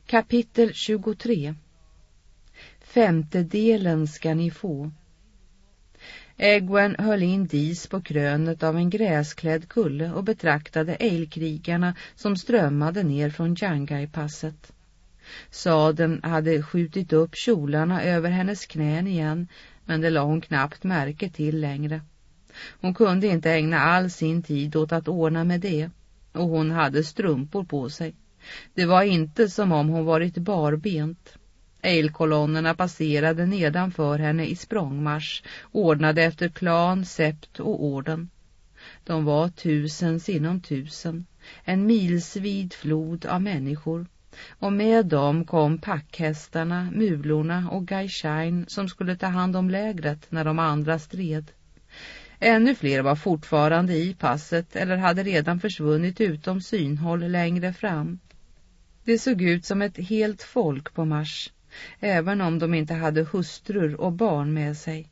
Kapitel 23. 5:e delen ska ni få. Egwene höll in Dis på krönet av en gräsklädd kulle och betraktade ejlkrigarna som strömmade ner från Jangai-passet. Sadeln hade skjutit upp kjolarna över hennes knän igen, men det la hon knappt märke till längre. Hon kunde inte ägna all sin tid åt att ordna med det, och hon hade strumpor på sig. Det var inte som om hon varit barbent. Ejlkolonnerna passerade nedanför henne i språngmarsch, ordnade efter klan, sept och orden. De var 1000 inom 1000, en milsvid flod av människor, och med dem kom packhästarna, mulorna och Gaishain som skulle ta hand om lägret när de andra stred. Ännu fler var fortfarande i passet eller hade redan försvunnit utom synhåll längre fram. Det såg ut som ett helt folk på marsch, även om de inte hade hustrur och barn med sig.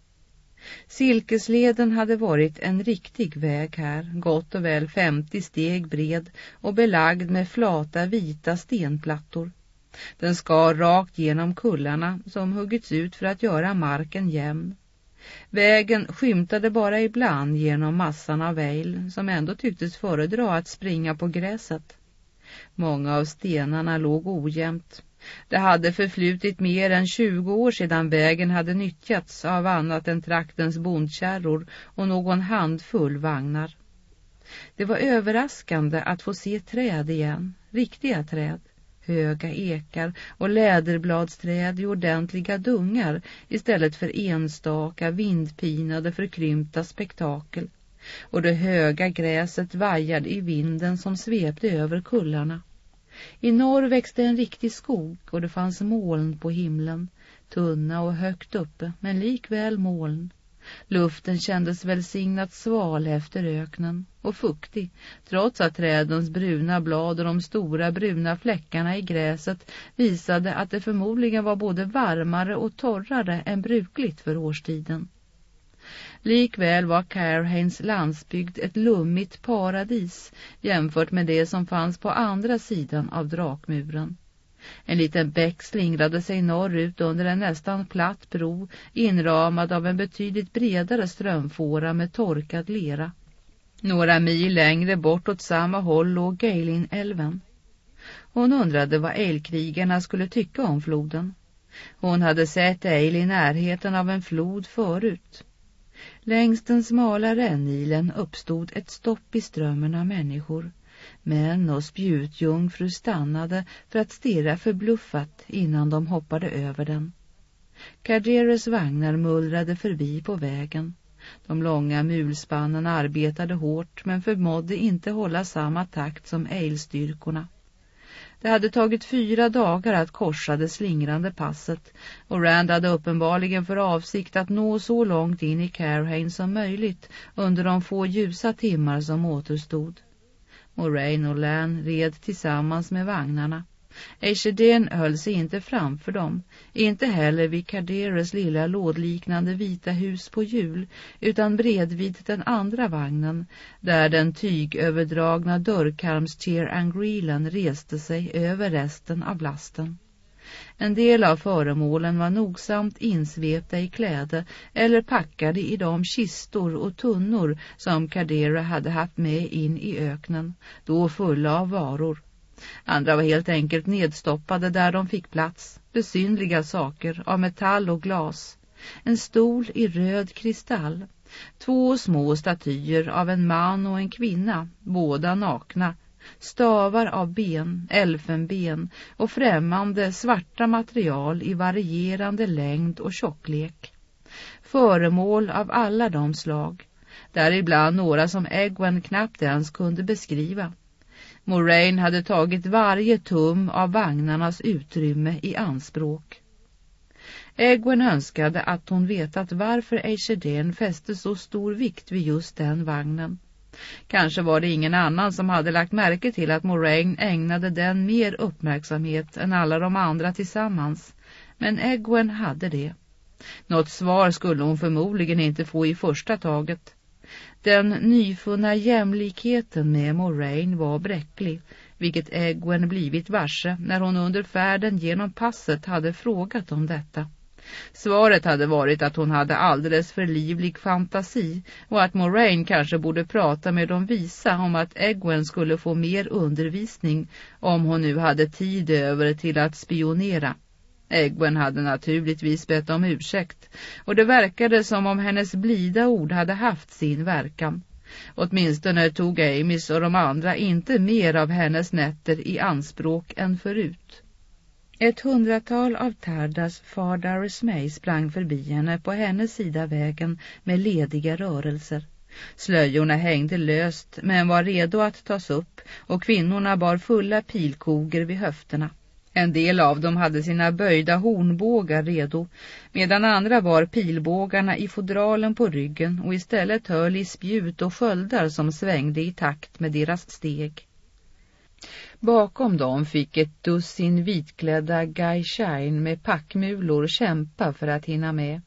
Silkesleden hade varit en riktig väg här, gott och väl 50 steg bred och belagd med flata vita stenplattor. Den skar rakt genom kullarna som huggits ut för att göra marken jämn. Vägen skymtade bara ibland genom massan av ejl som ändå tycktes föredra att springa på gräset. Många av stenarna låg ojämnt. Det hade förflutit mer än 20 år sedan vägen hade nyttjats av annat än traktens bondkärror och någon handfull vagnar. Det var överraskande att få se träd igen, riktiga träd, höga ekar och läderbladsträd i ordentliga dungar istället för enstaka vindpinade förkrympta spektakel. Och det höga gräset vajade i vinden som svepte över kullarna. I norr växte en riktig skog och det fanns moln på himlen, tunna och högt uppe, men likväl moln. Luften kändes välsignat sval efter öknen och fuktig, trots att trädens bruna blad och de stora bruna fläckarna i gräset visade att det förmodligen var både varmare och torrare än brukligt för årstiden. Likväl var Cairhains landsbygd ett lummigt paradis jämfört med det som fanns på andra sidan av drakmuren. En liten bäck slingrade sig norrut under en nästan platt bro inramad av en betydligt bredare strömfåra med torkad lera. Några mil längre bort åt samma håll låg Gaelin-älven. Hon undrade vad ejlkrigarna skulle tycka om floden. Hon hade sett ejl i närheten av en flod förut. Längs den smala rännilen uppstod ett stopp i strömmen av människor. Män och spjutjungfru stannade för att stirra förbluffat innan de hoppade över den. Carderes vagnar mullrade förbi på vägen. De långa mulspannen arbetade hårt men förmådde inte hålla samma takt som ejlstyrkorna. Det hade tagit 4 dagar att korsa det slingrande passet och Rand hade uppenbarligen för avsikt att nå så långt in i Cairhain som möjligt under de få ljusa timmar som återstod. Moraine och Lan red tillsammans med vagnarna. Eishedén höll sig inte framför dem, inte heller vid Carderes lilla lådliknande vita hus på hjul, utan bredvid den andra vagnen, där den tygöverdragna dörrkarmstier Angreelen reste sig över resten av lasten. En del av föremålen var nogsamt insvepta i kläder eller packade i de kistor och tunnor som Cardere hade haft med in i öknen, då fulla av varor. Andra var helt enkelt nedstoppade där de fick plats, besynliga saker av metall och glas. En stol i röd kristall, 2 små statyer av en man och en kvinna, båda nakna, stavar av ben, elfenben och främmande svarta material i varierande längd och tjocklek. Föremål av alla de slag, däribland några som Egwene knappt ens kunde beskriva. Moraine hade tagit varje tum av vagnarnas utrymme i anspråk. Egwene önskade att hon vetat varför Eishedén fäste så stor vikt vid just den vagnen. Kanske var det ingen annan som hade lagt märke till att Moraine ägnade den mer uppmärksamhet än alla de andra tillsammans, men Egwene hade det. Något svar skulle hon förmodligen inte få i första taget. Den nyfunna jämlikheten med Moraine var bräcklig, vilket Egwene blivit varse när hon under färden genom passet hade frågat om detta. Svaret hade varit att hon hade alldeles för livlig fantasi och att Moraine kanske borde prata med de visa om att Egwene skulle få mer undervisning om hon nu hade tid över till att spionera. Egwene hade naturligtvis bett om ursäkt och det verkade som om hennes blida ord hade haft sin verkan. Åtminstone tog Amis och de andra inte mer av hennes nätter i anspråk än förut. 100-tal av Tardas far Darus May sprang förbi henne på hennes sida vägen med lediga rörelser. Slöjorna hängde löst men var redo att tas upp och kvinnorna bar fulla pilkoger vid höfterna. En del av dem hade sina böjda hornbågar redo, medan andra bar pilbågarna i fodralen på ryggen och istället höll i spjut och sköldar som svängde i takt med deras steg. Bakom dem fick ett dussin vitklädda Gaishain med packmulor kämpa för att hinna med.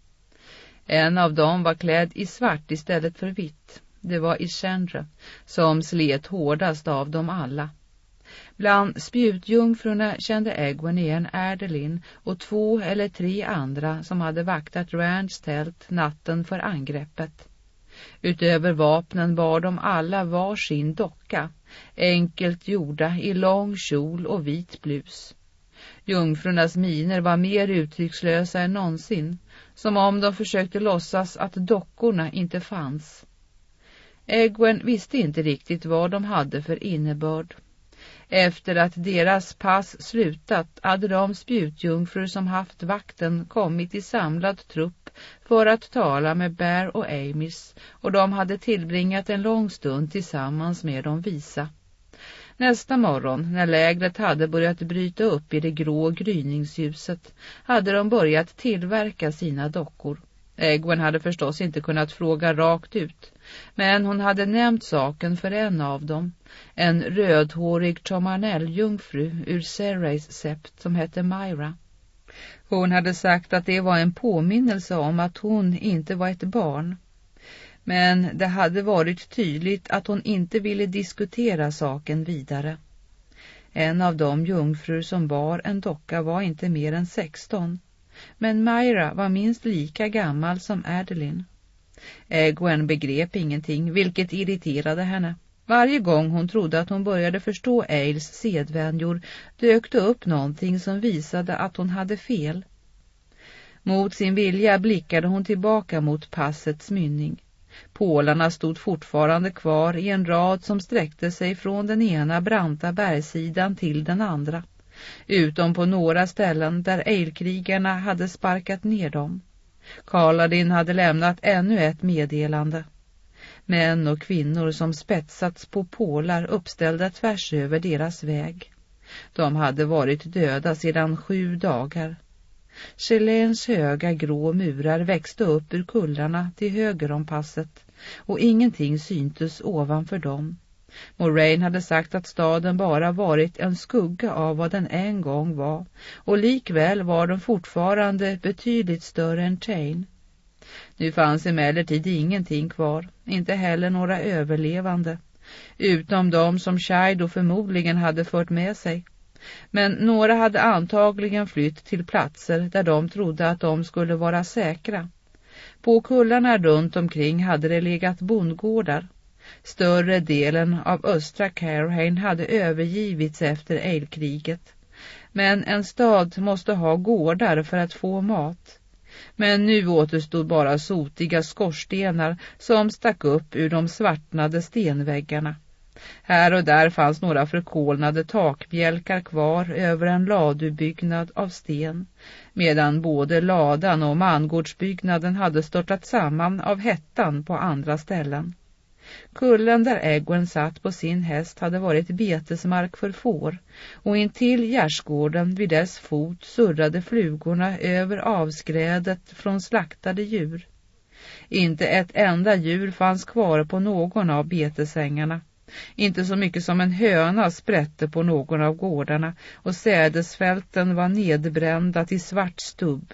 En av dem var klädd i svart istället för vitt. Det var Ishendra, som slet hårdast av dem alla. Bland spjutjungfrurna kände Egwene igen Erdelin och 2 eller 3 andra som hade vaktat Rands tält natten för angreppet. Utöver vapnen bar de alla var sin docka, enkelt gjorda i lång kjol och vit blus. Jungfrurnas miner var mer uttryckslösa än någonsin, som om de försökte låtsas att dockorna inte fanns. Egwene visste inte riktigt vad de hade för innebörd. Efter att deras pass slutat hade de spjutjungfrur som haft vakten kommit i samlad trupp för att tala med Bear och Amis, och de hade tillbringat en lång stund tillsammans med de visa. Nästa morgon, när lägret hade börjat bryta upp i det grå gryningsljuset, hade de börjat tillverka sina dockor. Egwene hade förstås inte kunnat fråga rakt ut, men hon hade nämnt saken för en av dem, en rödhårig Tomarnell-jungfru ur Serrays sept som hette Myra. Hon hade sagt att det var en påminnelse om att hon inte var ett barn. Men det hade varit tydligt att hon inte ville diskutera saken vidare. En av de jungfrur som bar en docka var inte mer än 16. Men Myra var minst lika gammal som Erdelin. Egwene begrep ingenting, vilket irriterade henne. Varje gång hon trodde att hon började förstå Ails sedvänjor dök det upp någonting som visade att hon hade fel. Mot sin vilja blickade hon tillbaka mot passets mynning. Pålarna stod fortfarande kvar i en rad som sträckte sig från den ena branta bergssidan till den andra, utom på några ställen där Ailkrigarna hade sparkat ner dem. Kaladin hade lämnat ännu ett meddelande. Män och kvinnor som spetsats på pålar uppställda tvärs över deras väg. De hade varit döda sedan 7 dagar. Chelens höga grå murar växte upp ur kullarna till höger om passet, och ingenting syntes ovanför dem. Moraine hade sagt att staden bara varit en skugga av vad den en gång var, och likväl var den fortfarande betydligt större än Chain. Nu fanns emellertid ingenting kvar, inte heller några överlevande, utom de som Shido förmodligen hade fört med sig. Men några hade antagligen flytt till platser där de trodde att de skulle vara säkra. På kullarna runt omkring hade det legat bondgårdar. Större delen av östra Carhain hade övergivits efter Ailkriget. Men en stad måste ha gårdar för att få mat. Men nu återstod bara sotiga skorstenar som stack upp ur de svartnade stenväggarna. Här och där fanns några förkolnade takbjälkar kvar över en ladubyggnad av sten, medan både ladan och mangårdsbyggnaden hade störtat samman av hettan på andra ställen. Kullen där Egwene satt på sin häst hade varit betesmark för får, och intill gärdsgården vid dess fot surrade flugorna över avskrädet från slaktade djur. Inte ett enda djur fanns kvar på någon av betesängarna. Inte så mycket som en höna sprätte på någon av gårdarna, och sädesfälten var nedbrända till svart stubb.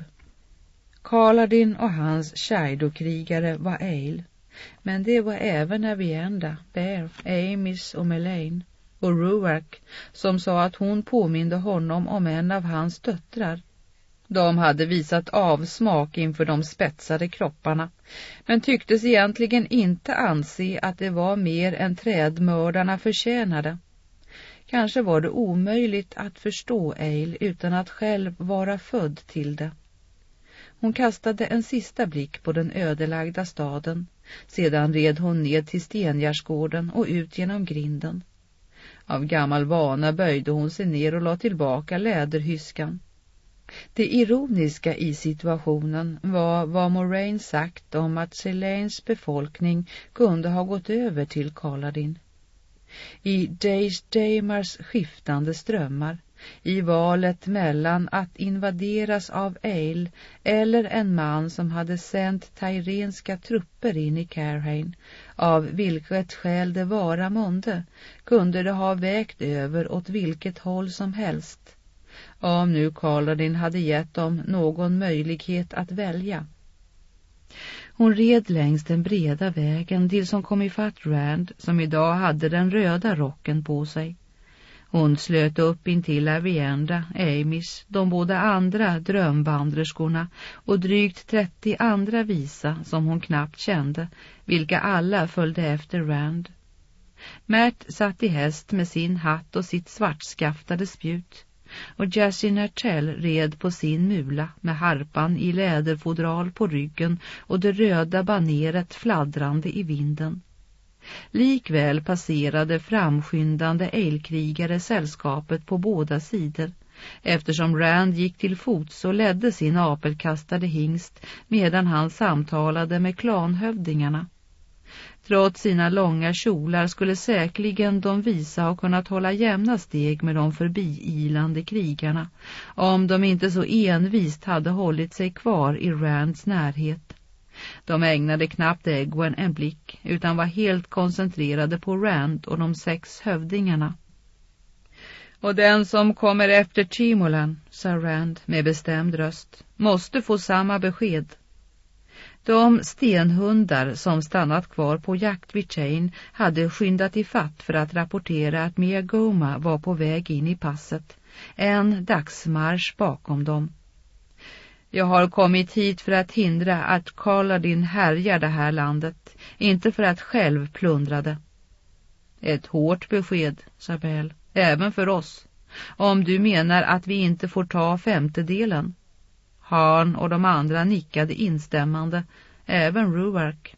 Kaladin och hans Shido-krigare var Ail, men det var även Avienda, Bear, Amis och Melaine. och Ruark, som sa att hon påminde honom om en av hans döttrar. De hade visat avsmak inför de spetsade kropparna, men tycktes egentligen inte anse att det var mer än trädmördarna förtjänade. Kanske var det omöjligt att förstå Eil utan att själv vara född till det. Hon kastade en sista blick på den ödelagda staden. Sedan red hon ned till stengärdsgården och ut genom grinden. Av gammal vana böjde hon sig ner och la tillbaka läderhyskan. Det ironiska i situationen var vad Moraine sagt om att Selanes befolkning kunde ha gått över till Kaladin. I Daemars skiftande strömmar, i valet mellan att invaderas av Eil eller en man som hade sänt tyrenska trupper in i Carhain, av vilket skäl det vara månde, kunde det ha vägt över åt vilket håll som helst. Om nu Kaladin hade gett dem någon möjlighet att välja. Hon red längs den breda vägen tills hon kom ifatt Rand, som idag hade den röda rocken på sig. Hon slöt upp intill Avienda, Amis, de båda andra drömvandrerskorna och drygt 30 andra visa som hon knappt kände, vilka alla följde efter Rand. Mert satt i häst med sin hatt och sitt svartskaftade spjut, och Jessie Nertell red på sin mula med harpan i läderfodral på ryggen och det röda baneret fladdrande i vinden. Likväl passerade framskyndande eilkrigare sällskapet på båda sidor, eftersom Rand gick till fots och ledde sin apelkastade hingst medan han samtalade med klanhövdingarna. Trots sina långa kjolar skulle säkerligen de visa ha kunnat hålla jämna steg med de förbiilande krigarna, om de inte så envist hade hållit sig kvar i Rands närhet. De ägnade knappt Egwene en blick, utan var helt koncentrerade på Rand och de 6 hövdingarna. Och den som kommer efter Timolan, sa Rand med bestämd röst, måste få samma besked. De stenhundar som stannat kvar på jakt vid Chain hade skyndat ifatt för att rapportera att Miagoma var på väg in i passet, en dagsmarsch bakom dem. Jag har kommit hit för att hindra att Kaladin härjar det här landet, inte för att själv plundra det. Ett hårt besked, sa Bell, även för oss, om du menar att vi inte får ta 5:e delen. Han och de andra nickade instämmande, även Ruark.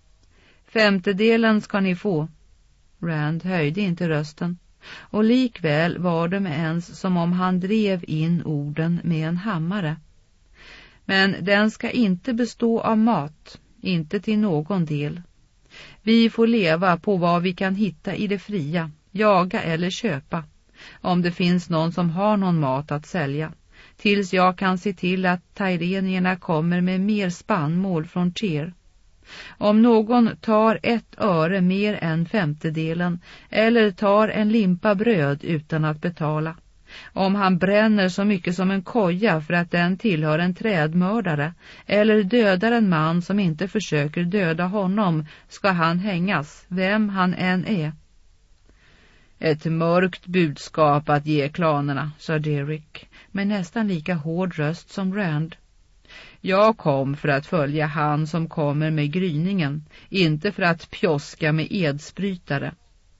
5:e delen ska ni få. Rand höjde inte rösten, och likväl var det med ens som om han drev in orden med en hammare. Men den ska inte bestå av mat, inte till någon del. Vi får leva på vad vi kan hitta i det fria, jaga eller köpa, om det finns någon som har någon mat att sälja, tills jag kan se till att tyrenierna kommer med mer spannmål från Tyr. Om någon tar 1 öre mer än 5:e delen eller tar en limpa bröd utan att betala, om han bränner så mycket som en koja för att den tillhör en trädmördare eller dödar en man som inte försöker döda honom, ska han hängas, vem han än är. Ett mörkt budskap att ge klanerna, sa Derek, med nästan lika hård röst som Rand. Jag kom för att följa han som kommer med gryningen, inte för att pjoska med edsbrytare.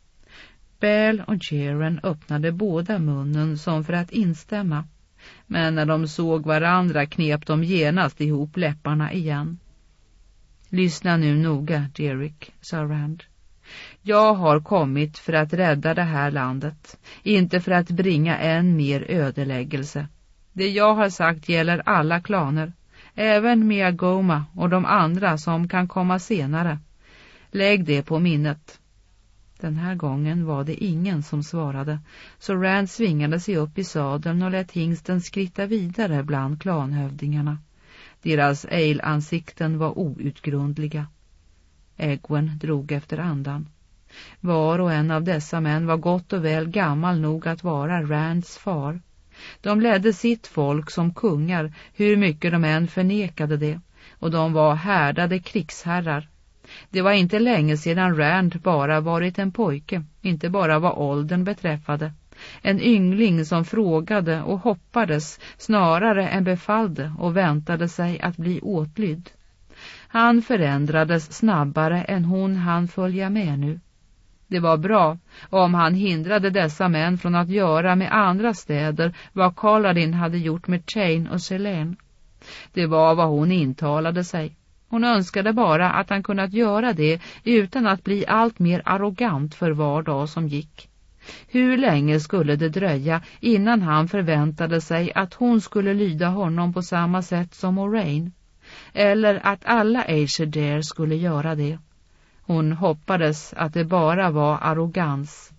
Bell och Jaren öppnade båda munnen som för att instämma, men när de såg varandra knep de genast ihop läpparna igen. Lyssna nu noga, Derek, sa Rand. Jag har kommit för att rädda det här landet, inte för att bringa än mer ödeläggelse. Det jag har sagt gäller alla klaner, även Miagoma och de andra som kan komma senare. Lägg det på minnet. Den här gången var det ingen som svarade, så Rand svingade sig upp i sadeln och lät hingsten skritta vidare bland klanhövdingarna. Deras eilansikten var outgrundliga. Egwene drog efter andan. Var och en av dessa män var gott och väl gammal nog att vara Rands far. De ledde sitt folk som kungar, hur mycket de än förnekade det, och de var härdade krigsherrar. Det var inte länge sedan Rand bara varit en pojke, inte bara vad åldern beträffade. En yngling som frågade och hoppades snarare än befallde och väntade sig att bli åtlydd. Han förändrades snabbare än hon hann följa med nu. Det var bra om han hindrade dessa män från att göra med andra städer vad Kaladin hade gjort med Chain och Selene. Det var vad hon intalade sig. Hon önskade bara att han kunnat göra det utan att bli allt mer arrogant för var dag som gick. Hur länge skulle det dröja innan han förväntade sig att hon skulle lyda honom på samma sätt som Moraine? Eller att alla Aesir Dare skulle göra det? Hon hoppades att det bara var arrogans.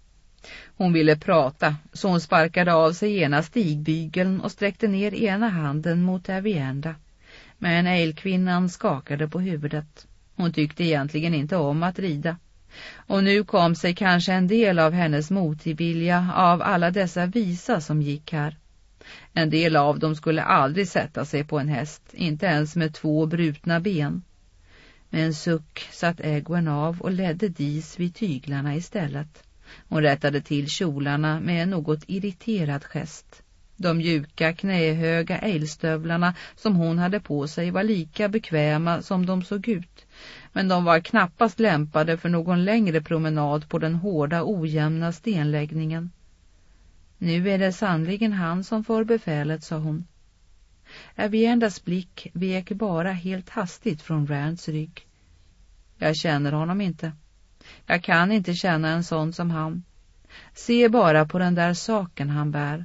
Hon ville prata, så hon sparkade av sig ena stigbygeln och sträckte ner ena handen mot Avienda. Men älkvinnan skakade på huvudet. Hon tyckte egentligen inte om att rida. Och nu kom sig kanske en del av hennes motvilja av alla dessa visa som gick här. En del av dem skulle aldrig sätta sig på en häst, inte ens med 2 brutna ben. Med en suck satt Egwene av och ledde Dis vid tyglarna istället. Hon rättade till kjolarna med en något irriterad gest. De mjuka, knähöga älstövlarna som hon hade på sig var lika bekväma som de såg ut. Men de var knappast lämpade för någon längre promenad på den hårda, ojämna stenläggningen. Nu är det sannligen han som får befälet, sa hon. Aviendas blick vek bara helt hastigt från Rands rygg. Jag känner honom inte. Jag kan inte känna en sån som han. Se bara på den där saken han bär.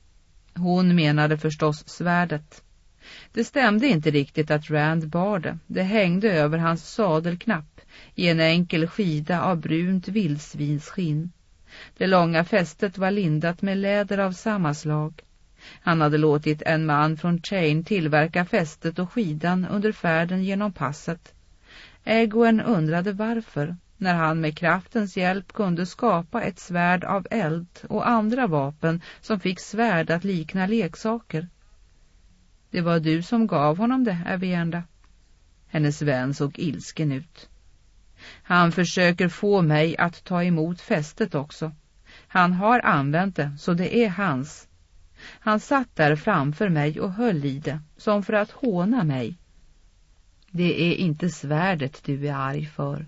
Hon menade förstås svärdet. Det stämde inte riktigt att Rand bar det. Det hängde över hans sadelknapp i en enkel skida av brunt vildsvinsskinn. Det långa fästet var lindat med läder av samma slag. Han hade låtit en man från Chain tillverka fästet och skidan under färden genom passet. Egwene undrade varför, när han med kraftens hjälp kunde skapa ett svärd av eld och andra vapen som fick svärd att likna leksaker. Det var du som gav honom det, Avienda. Hennes vän såg ilsken ut. Han försöker få mig att ta emot fästet också. Han har använt det, så det är hans. Han satt där framför mig och höll i det, som för att håna mig. Det är inte svärdet du är arg för.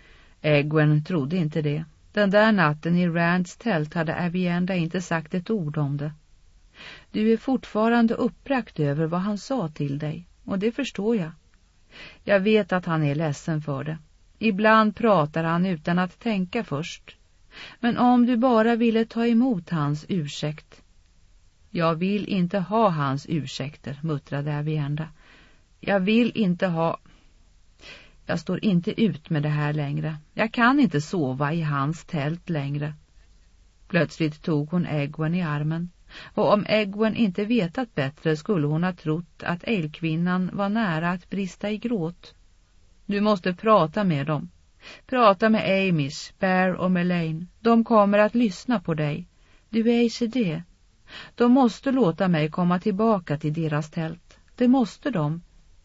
Egwene trodde inte det. Den där natten i Rands tält hade Avienda inte sagt ett ord om det. Du är fortfarande uppbragt över vad han sa till dig, och det förstår jag. Jag vet att han är ledsen för det. Ibland pratar han utan att tänka först. Men om du bara ville ta emot hans ursäkt. Jag vill inte ha hans ursäkter, muttrade Avienda. Jag vill inte ha... Jag står inte ut med det här längre. Jag kan inte sova i hans tält längre. Plötsligt tog hon Egwene i armen. Och om Egwene inte vetat bättre skulle hon ha trott att älkvinnan var nära att brista i gråt. Du måste prata med dem. Prata med Amish, Bear och Melaine. De kommer att lyssna på dig. Du är inte det. De måste låta mig komma tillbaka till deras tält. Det måste de.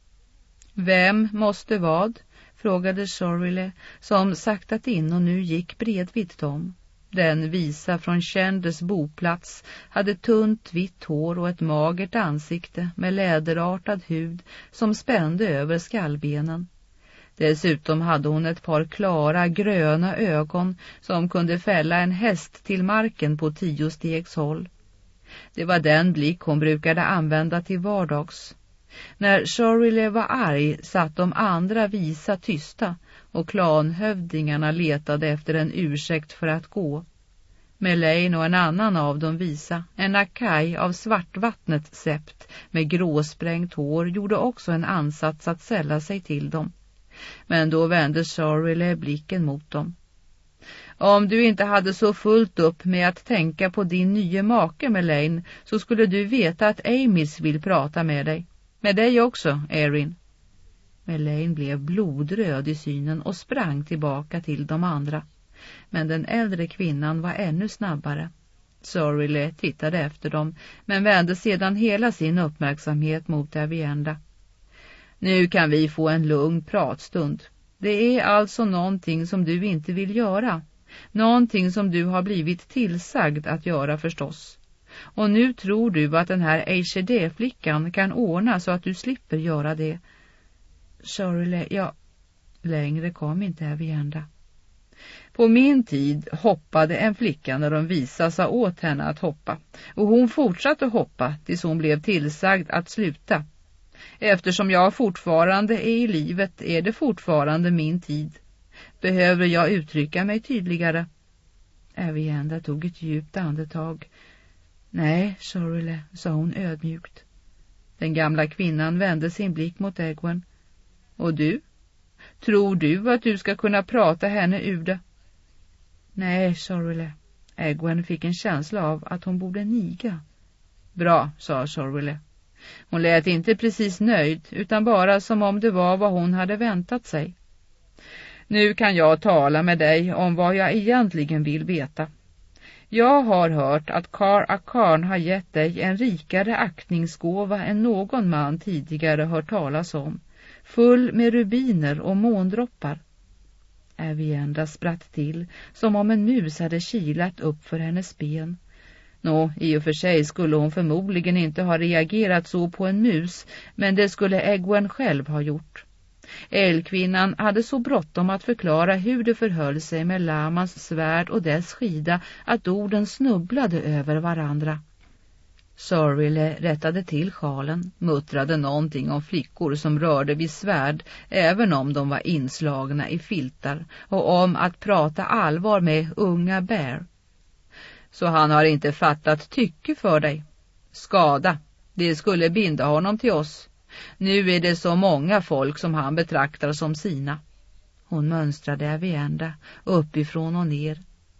Vem måste vad? Frågade Sorryle, som saktat in och nu gick bredvid dem. Den visa från Kändes boplats hade tunt vitt hår och ett magert ansikte med läderartad hud som spände över skallbenen. Dessutom hade hon ett par klara gröna ögon som kunde fälla en häst till marken på 10 stegs håll. Det var den blick hon brukade använda till vardags. När Sorryle var arg satt de andra visa tysta och klanhövdingarna letade efter en ursäkt för att gå. Melaine och en annan av dem visa, en Akai av svartvattnet sept med gråsprängt hår, gjorde också en ansats att sälla sig till dem. Men då vände Sorryle blicken mot dem. Om du inte hade så fullt upp med att tänka på din nya make, Melaine, så skulle du veta att Amish vill prata med dig. Med dig också, Erin. Melaine blev blodröd i synen och sprang tillbaka till de andra. Men den äldre kvinnan var ännu snabbare. Sorryle tittade efter dem, men vände sedan hela sin uppmärksamhet mot Avienda. Nu kan vi få en lugn pratstund. Det är alltså någonting som du inte vill göra. Någonting som du har blivit tillsagd att göra förstås. Och nu tror du att den här HD-flickan kan ordna så att du slipper göra det. Shirley, längre kom inte Avienda. På min tid hoppade en flicka när de visade sig åt henne att hoppa. Och hon fortsatte hoppa tills hon blev tillsagd att sluta. Eftersom jag fortfarande är i livet är det fortfarande min tid. Behöver jag uttrycka mig tydligare? Avienda tog ett djupt andetag. Nej, Shirley, sa hon ödmjukt. Den gamla kvinnan vände sin blick mot Egwene. Och du? Tror du att du ska kunna prata henne ur det? Nej, Shirley. Egwene fick en känsla av att hon borde niga. Bra, sa Shirley. Hon lät inte precis nöjd, utan bara som om det var vad hon hade väntat sig. Nu kan jag tala med dig om vad jag egentligen vill veta. Jag har hört att Kar Akarn har gett dig en rikare aktningsgåva än någon man tidigare hört talas om, full med rubiner och måndroppar. Avienda spratt till, som om en mus hade kilat upp för hennes ben. I och för sig skulle hon förmodligen inte ha reagerat så på en mus, men det skulle Egwene själv ha gjort. Älgkvinnan hade så bråttom att förklara hur det förhöll sig med Lamas svärd och dess skida att orden snubblade över varandra. Shirley rättade till sjalen, muttrade någonting om flickor som rörde vid svärd även om de var inslagna i filtar och om att prata allvar med unga Bear. Så han har inte fattat tycke för dig. Skada, det skulle binda honom till oss. Nu är det så många folk som han betraktar som sina. Hon mönstrade Avienda uppifrån och ner.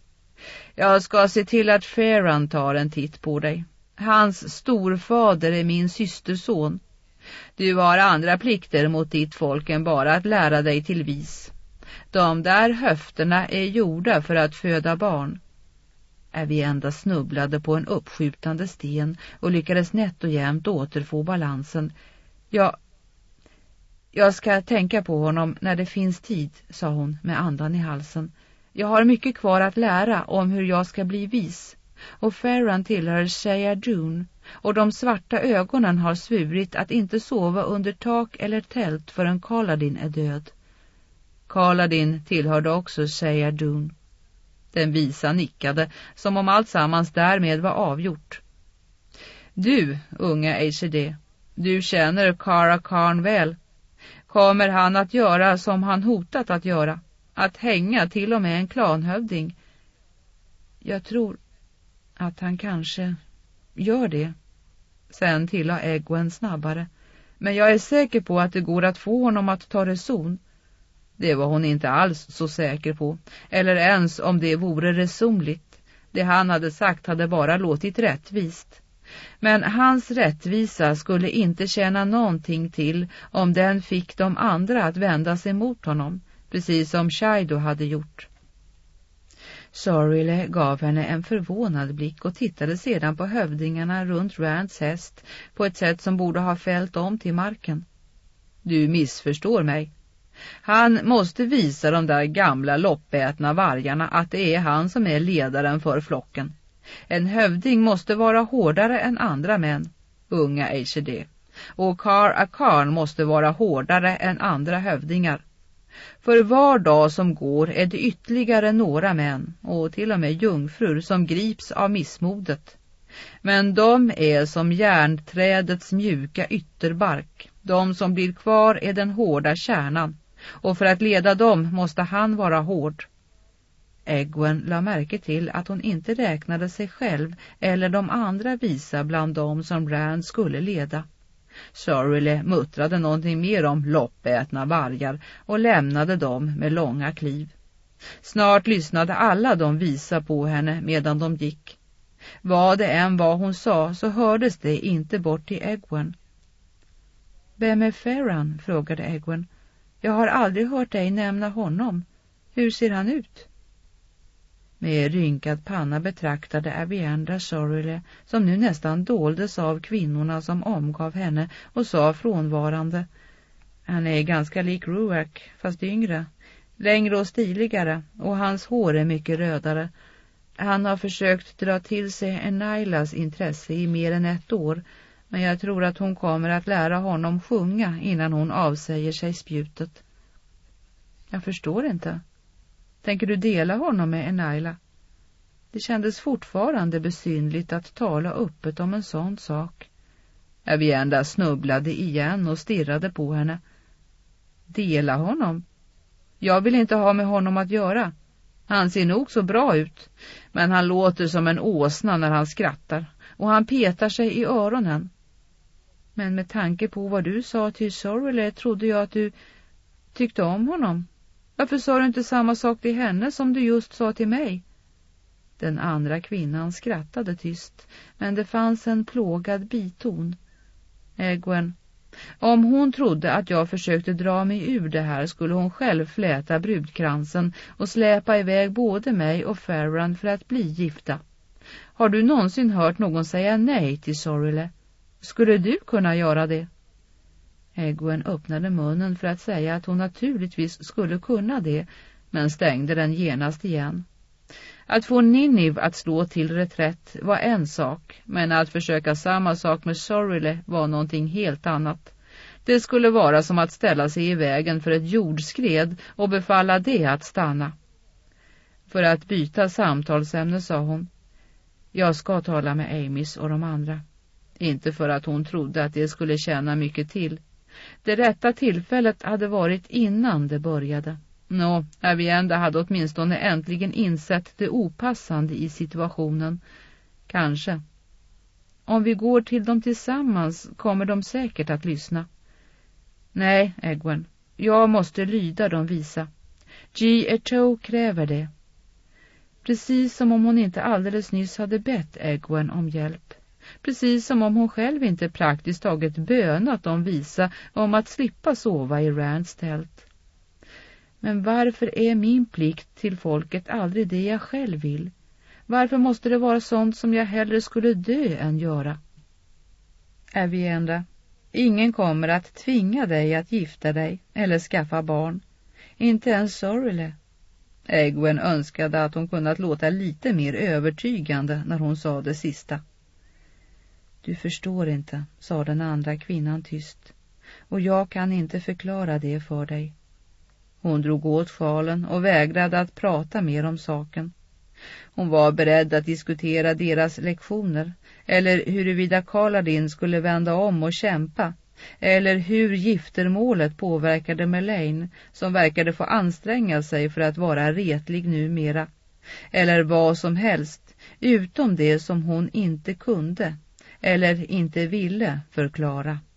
Jag ska se till att Ferran tar en titt på dig. Hans storfader är min systerson. Du har andra plikter mot ditt folk än bara att lära dig till vis. De där höfterna är gjorda för att föda barn. Avienda snubblade på en uppskjutande sten och lyckades nätt och jämnt återfå balansen. Jag ska tänka på honom när det finns tid, sa hon med andan i halsen. Jag har mycket kvar att lära om hur jag ska bli vis. Och Ferran tillhör Shaya Dune, och de svarta ögonen har svurit att inte sova under tak eller tält förrän Kaladin är död. Kaladin tillhörde också Shaya Dune. Den visa nickade, som om allt sammans därmed var avgjort. Du, unga HD, du känner Kar Akarn väl. Kommer han att göra som han hotat att göra? Att hänga till och med en klanhövding? Jag tror att han kanske gör det. Sen tillade Egwene snabbare. Men jag är säker på att det går att få honom att ta reson. Det var hon inte alls så säker på. Eller ens om det vore resonligt. Det han hade sagt hade bara låtit rättvist. Men hans rättvisa skulle inte tjäna någonting till om den fick de andra att vända sig mot honom, precis som Shaido hade gjort. Shirley gav henne en förvånad blick och tittade sedan på hövdingarna runt Rands häst på ett sätt som borde ha fällt om till marken. Du missförstår mig. Han måste visa de där gamla loppätna vargarna att det är han som är ledaren för flocken. En hövding måste vara hårdare än andra män, unga HD. Och Kar Akarn måste vara hårdare än andra hövdingar. För var dag som går är det ytterligare några män, och till och med jungfrur, som grips av missmodet. Men de är som järnträdets mjuka ytterbark. De som blir kvar är den hårda kärnan, och för att leda dem måste han vara hård. Egwene la märke till att hon inte räknade sig själv eller de andra visa bland dem som Rand skulle leda. Shirley muttrade någonting mer om loppätna vargar och lämnade dem med långa kliv. Snart lyssnade alla de visa på henne medan de gick. Vad det än var hon sa så hördes det inte bort till Egwene. Vem är Ferran? Frågade Egwene. Jag har aldrig hört dig nämna honom. Hur ser han ut? Med rynkad panna betraktade Avienda Shirley, som nu nästan doldes av kvinnorna som omgav henne, och sa frånvarande. Han är ganska lik Ruark, fast yngre, längre och stiligare, och hans hår är mycket rödare. Han har försökt dra till sig Enailas intresse i mer än 1 år, men jag tror att hon kommer att lära honom sjunga innan hon avsäger sig spjutet. Jag förstår inte. Tänker du dela honom med Enaila? Det kändes fortfarande besynligt att tala öppet om en sån sak. Avienda snubblade igen och stirrade på henne. Dela honom? Jag vill inte ha med honom att göra. Han ser nog så bra ut, men han låter som en åsna när han skrattar, och han petar sig i öronen. Men med tanke på vad du sa till Sorrel trodde jag att du tyckte om honom. Varför sa du inte samma sak till henne som du just sa till mig? Den andra kvinnan skrattade tyst, men det fanns en plågad biton. Egwene, om hon trodde att jag försökte dra mig ur det här skulle hon själv fläta brudkransen och släpa iväg både mig och Farran för att bli gifta. Har du någonsin hört någon säga nej till Sorrel? Skulle du kunna göra det? Egwene öppnade munnen för att säga att hon naturligtvis skulle kunna det, men stängde den genast igen. Att få Ninniv att slå till reträtt var en sak, men att försöka samma sak med Sorrel var någonting helt annat. Det skulle vara som att ställa sig i vägen för ett jordskred och befalla det att stanna. För att byta samtalsämne sa hon: jag ska tala med Amis och de andra. Inte för att hon trodde att det skulle tjäna mycket till. Det rätta tillfället hade varit innan det började. Avienda hade åtminstone äntligen insett det opassande i situationen. Kanske. Om vi går till dem tillsammans kommer de säkert att lyssna. Nej, Egwene. Jag måste lyda dem visa. G.Echo kräver det. Precis som om hon inte alldeles nyss hade bett Egwene om hjälp. Precis som om hon själv inte praktiskt taget bönat om visa om att slippa sova i Rands tält. Men varför är min plikt till folket aldrig det jag själv vill? Varför måste det vara sånt som jag hellre skulle dö än göra? Avienda, ingen kommer att tvinga dig att gifta dig eller skaffa barn. Inte ens Sorrel. Egwene önskade att hon kunnat låta lite mer övertygande när hon sa det sista. Du förstår inte, sa den andra kvinnan tyst. Och jag kan inte förklara det för dig. Hon drog åt sjalen och vägrade att prata mer om saken. Hon var beredd att diskutera deras lektioner, eller huruvida Kaladin skulle vända om och kämpa, eller hur giftermålet påverkade Melaine, som verkade få anstränga sig för att vara retlig numera, eller vad som helst, utom det som hon inte kunde, eller inte ville förklara.